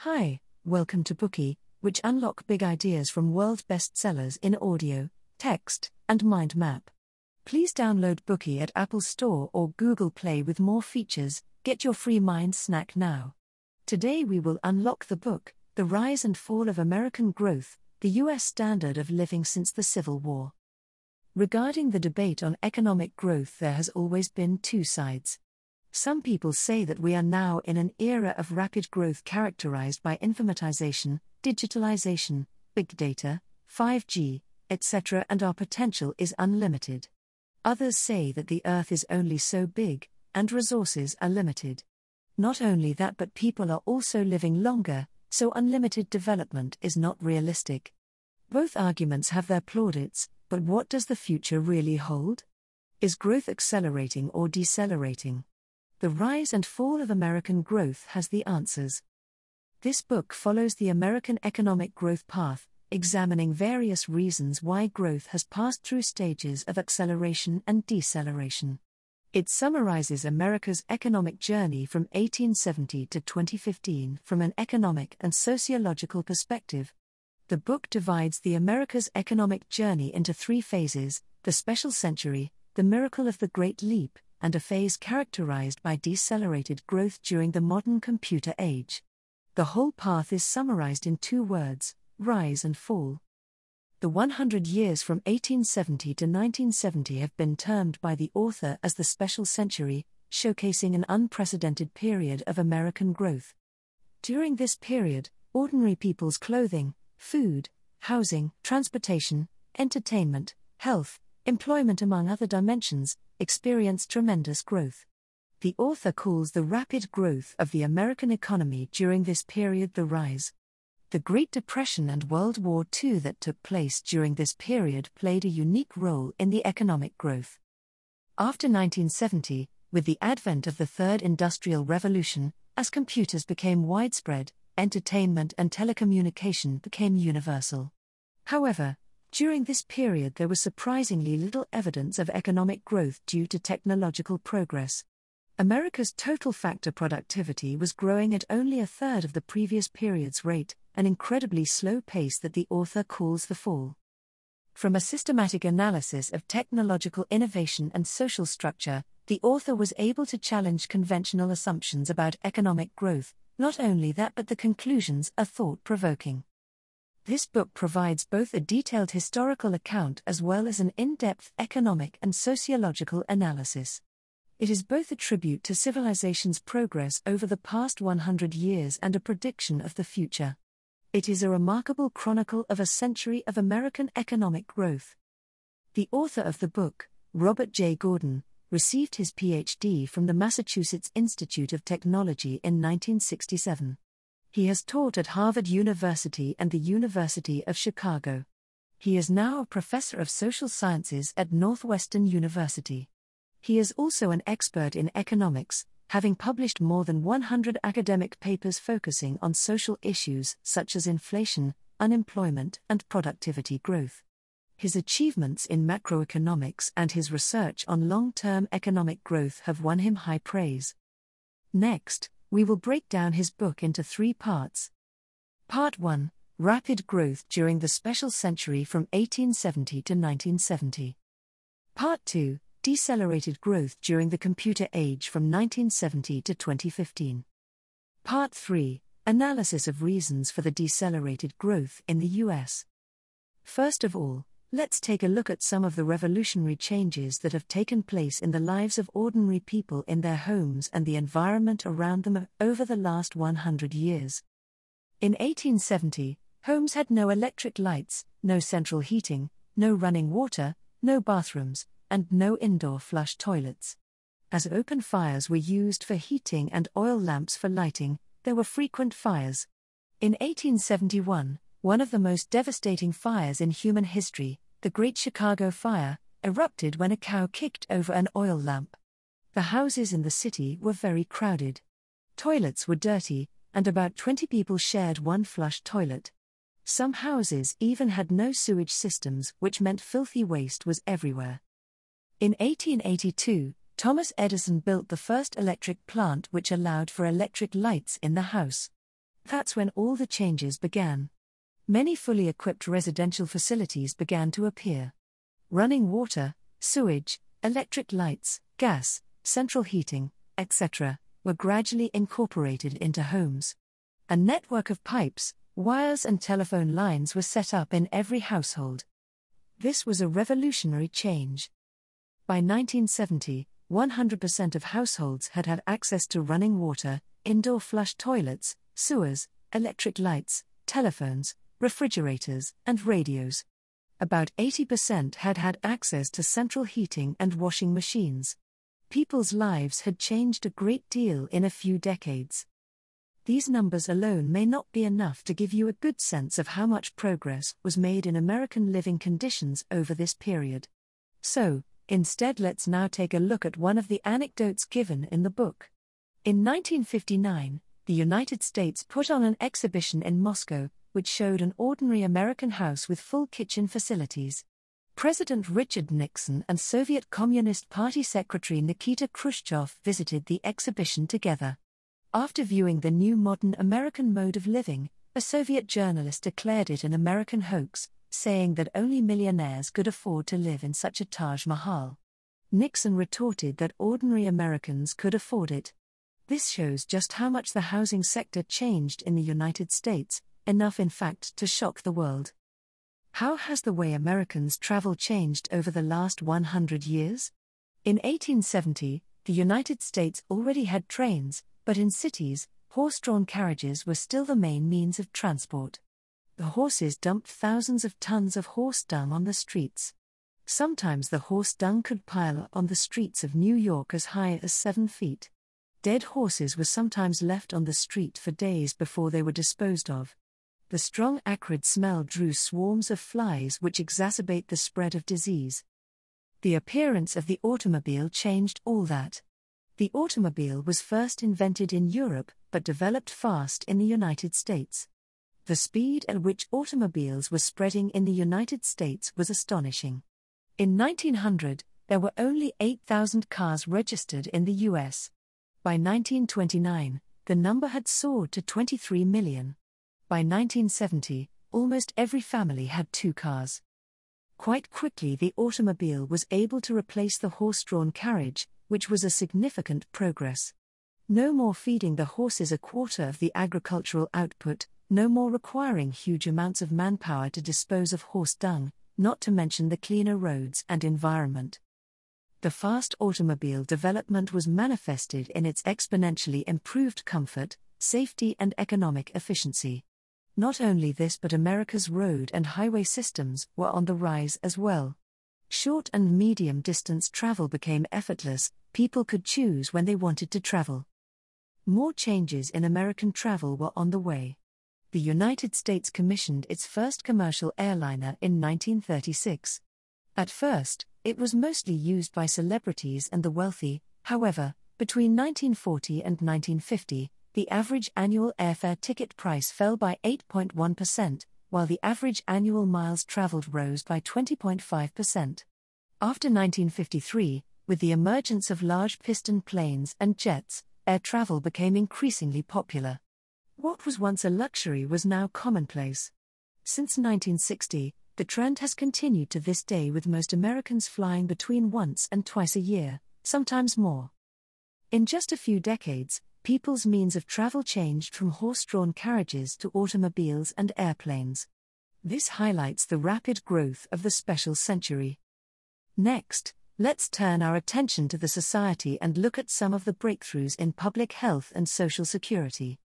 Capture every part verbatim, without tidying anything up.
Hi, welcome to Bookey, which unlock big ideas from world bestsellers in audio, text, and mind map. Please download Bookey at Apple Store or Google Play with more features. Get your free mind snack now. Today we will unlock the book, The Rise and Fall of American Growth, the U S Standard of Living Since the Civil War. Regarding the debate on economic growth, there has always been two sides. Some people say that we are now in an era of rapid growth characterized by informatization, digitalization, big data, five G, et cetera, and our potential is unlimited. Others say that the earth is only so big, and resources are limited. Not only that, but people are also living longer, so unlimited development is not realistic. Both arguments have their plaudits, but what does the future really hold? Is growth accelerating or decelerating? The Rise and Fall of American Growth has the answers. This book follows the American economic growth path, examining various reasons why growth has passed through stages of acceleration and deceleration. It summarizes America's economic journey from eighteen seventy to twenty fifteen from an economic and sociological perspective. The book divides the America's economic journey into three phases: the special century, the miracle of the Great Leap, and a phase characterized by decelerated growth during the modern computer age. The whole path is summarized in two words: rise and fall. The one hundred years from eighteen seventy to nineteen seventy have been termed by the author as the special century, showcasing an unprecedented period of American growth. During this period, ordinary people's clothing, food, housing, transportation, entertainment, health, employment, among other dimensions, experienced tremendous growth. The author calls the rapid growth of the American economy during this period the rise. The Great Depression and World War Two that took place during this period played a unique role in the economic growth. After nineteen seventy, with the advent of the Third Industrial Revolution, as computers became widespread, entertainment and telecommunication became universal. However, during this period there was surprisingly little evidence of economic growth due to technological progress. America's total factor productivity was growing at only a third of the previous period's rate, an incredibly slow pace that the author calls the fall. From a systematic analysis of technological innovation and social structure, the author was able to challenge conventional assumptions about economic growth. Not only that, but the conclusions are thought-provoking. This book provides both a detailed historical account as well as an in-depth economic and sociological analysis. It is both a tribute to civilization's progress over the past one hundred years and a prediction of the future. It is a remarkable chronicle of a century of American economic growth. The author of the book, Robert J. Gordon, received his P H D from the Massachusetts Institute of Technology in nineteen sixty-seven. He has taught at Harvard University and the University of Chicago. He is now a professor of social sciences at Northwestern University. He is also an expert in economics, having published more than one hundred academic papers focusing on social issues such as inflation, unemployment, and productivity growth. His achievements in macroeconomics and his research on long-term economic growth have won him high praise. Next, we will break down his book into three parts. Part one: Rapid Growth During the Special Century from eighteen seventy to nineteen seventy. Part two: Decelerated Growth During the Computer Age from nineteen seventy to twenty fifteen. Part three: Analysis of reasons for the decelerated growth in the U S. First of all, let's take a look at some of the revolutionary changes that have taken place in the lives of ordinary people in their homes and the environment around them over the last one hundred years. In eighteen seventy, homes had no electric lights, no central heating, no running water, no bathrooms, and no indoor flush toilets. As open fires were used for heating and oil lamps for lighting, there were frequent fires. In eighteen seventy-one, one of the most devastating fires in human history, the Great Chicago Fire, erupted when a cow kicked over an oil lamp. The houses in the city were very crowded. Toilets were dirty, and about twenty people shared one flush toilet. Some houses even had no sewage systems, which meant filthy waste was everywhere. In eighteen eighty-two, Thomas Edison built the first electric plant which allowed for electric lights in the house. That's when all the changes began. Many fully equipped residential facilities began to appear. Running water, sewage, electric lights, gas, central heating, et cetera, were gradually incorporated into homes. A network of pipes, wires and telephone lines were set up in every household. This was a revolutionary change. By nineteen seventy, one hundred percent of households had had access to running water, indoor flush toilets, sewers, electric lights, telephones, refrigerators, and radios. About eighty percent had had access to central heating and washing machines. People's lives had changed a great deal in a few decades. These numbers alone may not be enough to give you a good sense of how much progress was made in American living conditions over this period. So, instead, let's now take a look at one of the anecdotes given in the book. In nineteen fifty-nine, the United States put on an exhibition in Moscow, which showed an ordinary American house with full kitchen facilities. President Richard Nixon and Soviet Communist Party Secretary Nikita Khrushchev visited the exhibition together. After viewing the new modern American mode of living, a Soviet journalist declared it an American hoax, saying that only millionaires could afford to live in such a Taj Mahal. Nixon retorted that ordinary Americans could afford it. This shows just how much the housing sector changed in the United States, enough in fact to shock the world. How has the way Americans travel changed over the last one hundred years? In eighteen seventy, the United States already had trains, but in cities, horse-drawn carriages were still the main means of transport. The horses dumped thousands of tons of horse dung on the streets. Sometimes the horse dung could pile up on the streets of New York as high as seven feet. Dead horses were sometimes left on the street for days before they were disposed of. The strong acrid smell drew swarms of flies which exacerbate the spread of disease. The appearance of the automobile changed all that. The automobile was first invented in Europe, but developed fast in the United States. The speed at which automobiles were spreading in the United States was astonishing. In nineteen hundred, there were only eight thousand cars registered in the U S. By nineteen twenty-nine, the number had soared to twenty-three million. By nineteen seventy, almost every family had two cars. Quite quickly, the automobile was able to replace the horse-drawn carriage, which was a significant progress. No more feeding the horses a quarter of the agricultural output, no more requiring huge amounts of manpower to dispose of horse dung, not to mention the cleaner roads and environment. The fast automobile development was manifested in its exponentially improved comfort, safety, and economic efficiency. Not only this, but America's road and highway systems were on the rise as well. Short and medium distance travel became effortless, people could choose when they wanted to travel. More changes in American travel were on the way. The United States commissioned its first commercial airliner in nineteen thirty-six. At first, it was mostly used by celebrities and the wealthy. However, between nineteen forty and nineteen fifty, the average annual airfare ticket price fell by eight point one percent, while the average annual miles traveled rose by twenty point five percent. After nineteen fifty-three, with the emergence of large piston planes and jets, air travel became increasingly popular. What was once a luxury was now commonplace. Since nineteen sixty, the trend has continued to this day, with most Americans flying between once and twice a year, sometimes more. In just a few decades, people's means of travel changed from horse-drawn carriages to automobiles and airplanes. This highlights the rapid growth of the special century. Next, let's turn our attention to the society and look at some of the breakthroughs in public health and social security.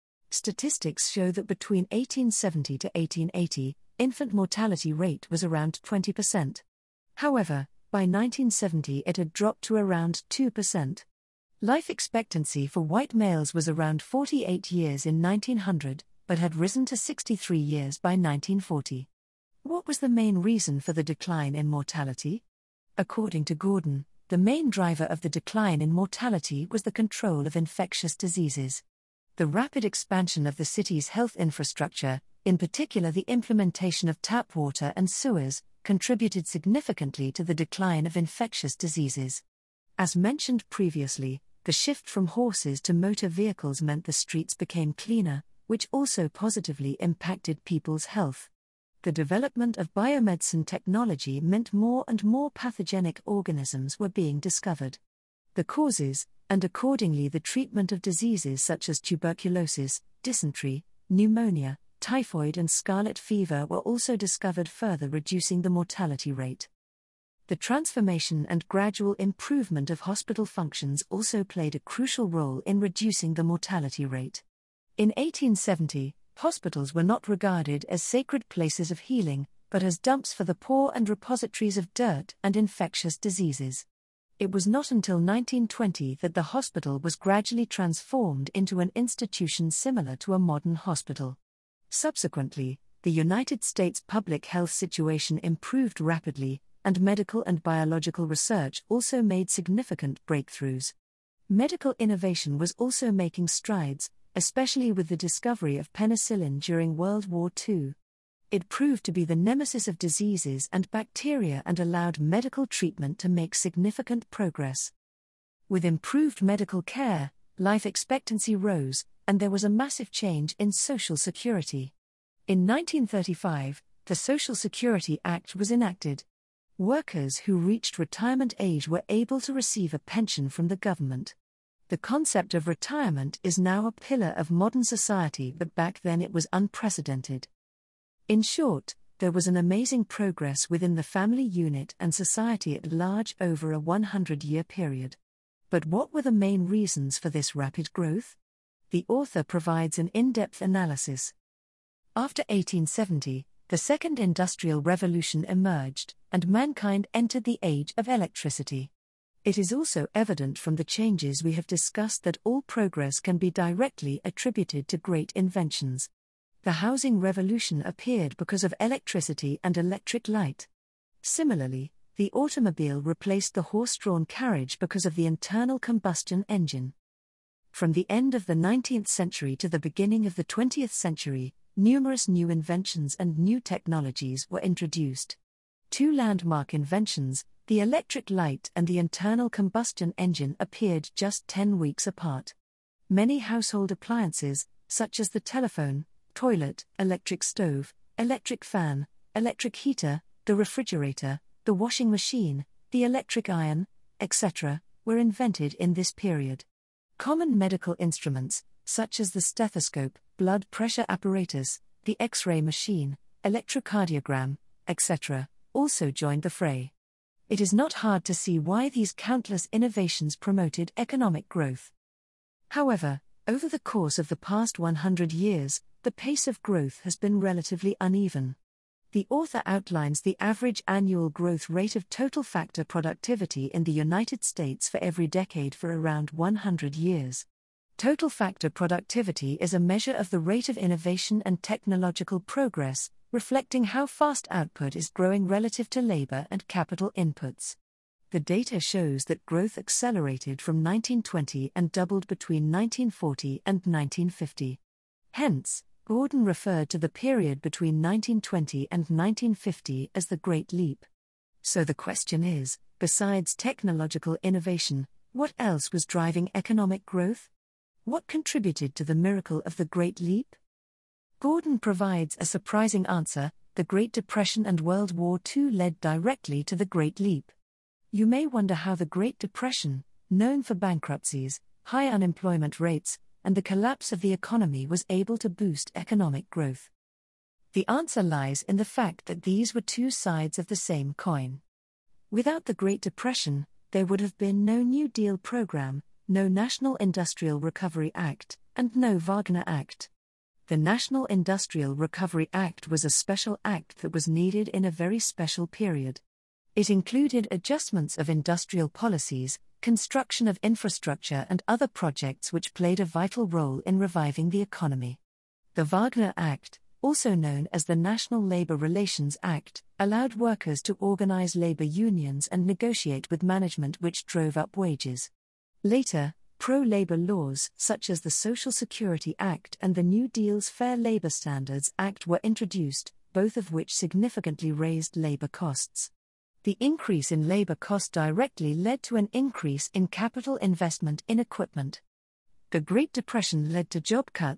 Statistics show that between eighteen seventy to eighteen eighty, infant mortality rate was around twenty percent. However, by nineteen seventy it had dropped to around two percent. Life expectancy for white males was around forty-eight years in nineteen hundred, but had risen to sixty-three years by nineteen forty. What was the main reason for the decline in mortality? According to Gordon, the main driver of the decline in mortality was the control of infectious diseases. The rapid expansion of the city's health infrastructure, in particular the implementation of tap water and sewers, contributed significantly to the decline of infectious diseases. As mentioned previously, the shift from horses to motor vehicles meant the streets became cleaner, which also positively impacted people's health. The development of biomedicine technology meant more and more pathogenic organisms were being discovered. The causes, and accordingly the treatment of diseases such as tuberculosis, dysentery, pneumonia, typhoid and scarlet fever were also discovered, further reducing the mortality rate. The transformation and gradual improvement of hospital functions also played a crucial role in reducing the mortality rate. In eighteen seventy, hospitals were not regarded as sacred places of healing, but as dumps for the poor and repositories of dirt and infectious diseases. It was not until nineteen twenty that the hospital was gradually transformed into an institution similar to a modern hospital. Subsequently, the United States public health situation improved rapidly, and medical and biological research also made significant breakthroughs. Medical innovation was also making strides, especially with the discovery of penicillin during World War Two. It proved to be the nemesis of diseases and bacteria and allowed medical treatment to make significant progress. With improved medical care, life expectancy rose, and there was a massive change in Social Security. In nineteen thirty-five, the Social Security Act was enacted. Workers who reached retirement age were able to receive a pension from the government. The concept of retirement is now a pillar of modern society, but back then it was unprecedented. In short, there was an amazing progress within the family unit and society at large over a hundred-year period. But what were the main reasons for this rapid growth? The author provides an in-depth analysis. After eighteen seventy, the Second Industrial Revolution emerged, and mankind entered the age of electricity. It is also evident from the changes we have discussed that all progress can be directly attributed to great inventions. The housing revolution appeared because of electricity and electric light. Similarly, the automobile replaced the horse-drawn carriage because of the internal combustion engine. From the end of the nineteenth century to the beginning of the twentieth century, numerous new inventions and new technologies were introduced. Two landmark inventions, the electric light and the internal combustion engine, appeared just ten weeks apart. Many household appliances, such as the telephone, toilet, electric stove, electric fan, electric heater, the refrigerator, the washing machine, the electric iron, et cetera, were invented in this period. Common medical instruments, such as the stethoscope, blood pressure apparatus, the X-ray machine, electrocardiogram, et cetera, also joined the fray. It is not hard to see why these countless innovations promoted economic growth. However, over the course of the past one hundred years, the pace of growth has been relatively uneven. The author outlines the average annual growth rate of total factor productivity in the United States for every decade for around one hundred years. Total factor productivity is a measure of the rate of innovation and technological progress, reflecting how fast output is growing relative to labor and capital inputs. The data shows that growth accelerated from nineteen twenty and doubled between nineteen forty and nineteen fifty. Hence, Gordon referred to the period between nineteen twenty and nineteen fifty as the Great Leap. So the question is, besides technological innovation, what else was driving economic growth? What contributed to the miracle of the Great Leap? Gordon provides a surprising answer: the Great Depression and World War Two led directly to the Great Leap. You may wonder how the Great Depression, known for bankruptcies, high unemployment rates, and the collapse of the economy, was able to boost economic growth. The answer lies in the fact that these were two sides of the same coin. Without the Great Depression, there would have been no New Deal program, no National Industrial Recovery Act, and no Wagner Act. The National Industrial Recovery Act was a special act that was needed in a very special period. It included adjustments of industrial policies, construction of infrastructure and other projects which played a vital role in reviving the economy. The Wagner Act, also known as the National Labor Relations Act, allowed workers to organize labor unions and negotiate with management, which drove up wages. Later, pro-labor laws such as the Social Security Act and the New Deal's Fair Labor Standards Act were introduced, both of which significantly raised labor costs. The increase in labor costs directly led to an increase in capital investment in equipment. The Great Depression led to job cuts,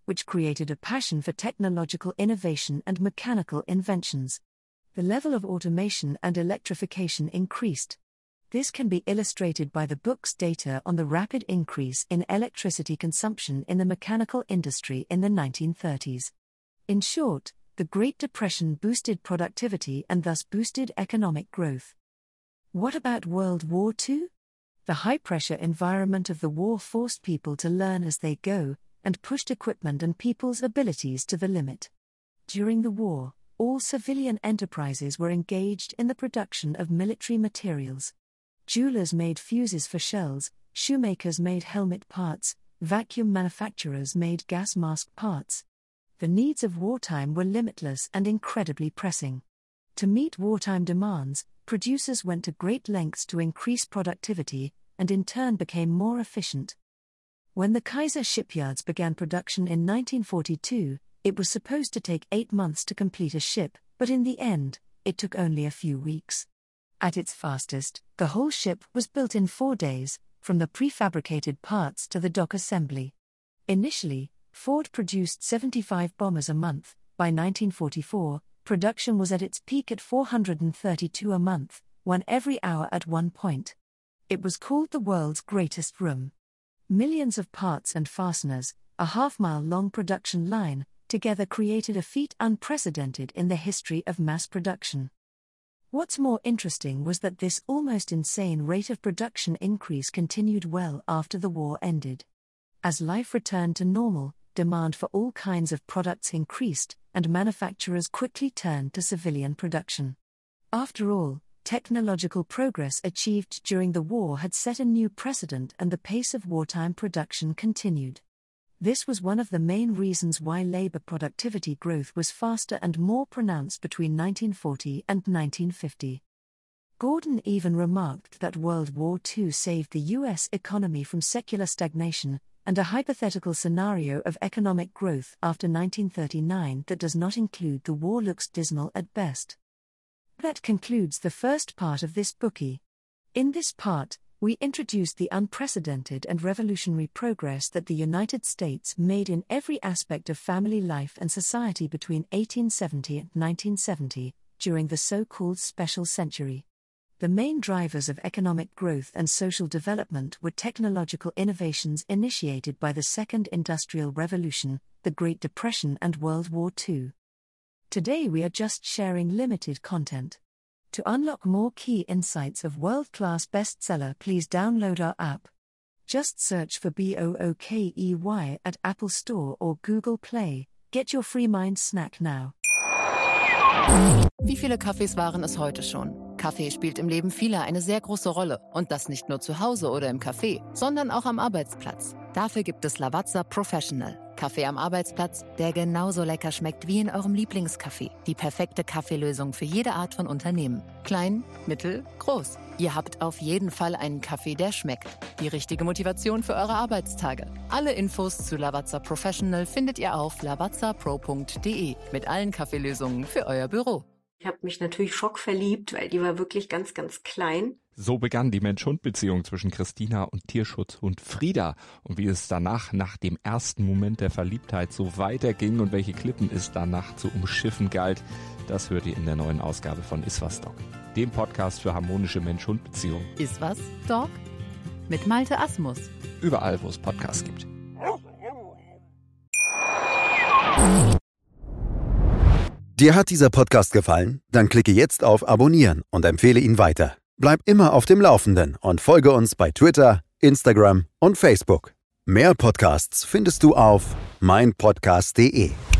which created a passion for technological innovation and mechanical inventions. The level of automation and electrification increased. This can be illustrated by the book's data on the rapid increase in electricity consumption in the mechanical industry in the nineteen thirties. In short, the Great Depression boosted productivity and thus boosted economic growth. What about World War Two? The high-pressure environment of the war forced people to learn as they go, and pushed equipment and people's abilities to the limit. During the war, all civilian enterprises were engaged in the production of military materials. Jewelers made fuses for shells, shoemakers made helmet parts, vacuum manufacturers made gas mask parts. The needs of wartime were limitless and incredibly pressing. To meet wartime demands, producers went to great lengths to increase productivity, and in turn became more efficient. When the Kaiser shipyards began production in nineteen forty-two, it was supposed to take eight months to complete a ship, but in the end, it took only a few weeks. At its fastest, the whole ship was built in four days, from the prefabricated parts to the dock assembly. Initially, Ford produced seventy-five bombers a month. By nineteen forty-four, production was at its peak at four hundred thirty-two a month, one every hour at one point. It was called the world's greatest room. Millions of parts and fasteners, a half-mile-long production line, together created a feat unprecedented in the history of mass production. What's more interesting was that this almost insane rate of production increase continued well after the war ended. As life returned to normal, demand for all kinds of products increased, and manufacturers quickly turned to civilian production. After all, technological progress achieved during the war had set a new precedent, and the pace of wartime production continued. This was one of the main reasons why labor productivity growth was faster and more pronounced between nineteen forty and nineteen fifty. Gordon even remarked that World War Two saved the U S economy from secular stagnation, and a hypothetical scenario of economic growth after nineteen thirty-nine that does not include the war looks dismal at best. That concludes the first part of this bookie. In this part, we introduced the unprecedented and revolutionary progress that the United States made in every aspect of family life and society between eighteen seventy and nineteen seventy, during the so-called special century. The main drivers of economic growth and social development were technological innovations initiated by the Second Industrial Revolution, the Great Depression, and World War Two. Today we are just sharing limited content. To unlock more key insights of world-class bestseller, please download our app. Just search for BOOKEY at Apple Store or Google Play. Get your free mind snack now. Wie viele Kaffees waren es heute schon? Kaffee spielt im Leben vieler eine sehr große Rolle. Und das nicht nur zu Hause oder im Café, sondern auch am Arbeitsplatz. Dafür gibt es Lavazza Professional. Kaffee am Arbeitsplatz, der genauso lecker schmeckt wie in eurem Lieblingscafé. Die perfekte Kaffeelösung für jede Art von Unternehmen. Klein, mittel, groß. Ihr habt auf jeden Fall einen Kaffee, der schmeckt. Die richtige Motivation für eure Arbeitstage. Alle Infos zu Lavazza Professional findet ihr auf lavazza pro punkt de mit allen Kaffeelösungen für euer Büro. Ich habe mich natürlich schockverliebt, weil die war wirklich ganz, ganz klein. So begann die Mensch-Hund-Beziehung zwischen Christina und Tierschutzhund Frieda. Und wie es danach, nach dem ersten Moment der Verliebtheit, so weiterging und welche Klippen es danach zu umschiffen galt, das hört ihr in der neuen Ausgabe von Iswas Dog, dem Podcast für harmonische Mensch-Hund-Beziehungen. Iswas Dog? Mit Malte Asmus. Überall, wo es Podcasts gibt. Dir hat dieser Podcast gefallen? Dann klicke jetzt auf Abonnieren und empfehle ihn weiter. Bleib immer auf dem Laufenden und folge uns bei Twitter, Instagram und Facebook. Mehr Podcasts findest du auf meinpodcast punkt de.